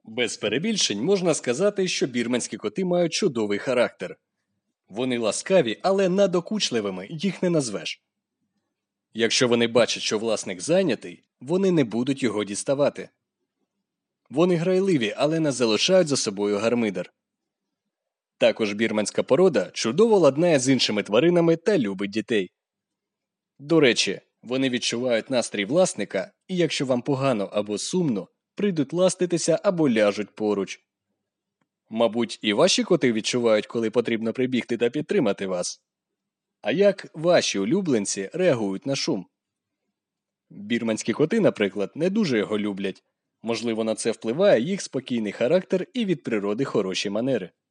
Без перебільшень можна сказати, що бірманські коти мають чудовий характер. Вони ласкаві, але надокучливими їх не назвеш. Якщо вони бачать, що власник зайнятий, вони не будуть його діставати. Вони грайливі, але не залишають за собою гармидар. Також бірманська порода чудово ладнає з іншими тваринами та любить дітей. До речі, вони відчувають настрій власника, і якщо вам погано або сумно, прийдуть ластитися або ляжуть поруч. Мабуть, і ваші коти відчувають, коли потрібно прибігти та підтримати вас. А як ваші улюбленці реагують на шум? Бірманські коти, наприклад, не дуже його люблять. Можливо, на це впливає їх спокійний характер і від природи хороші манери.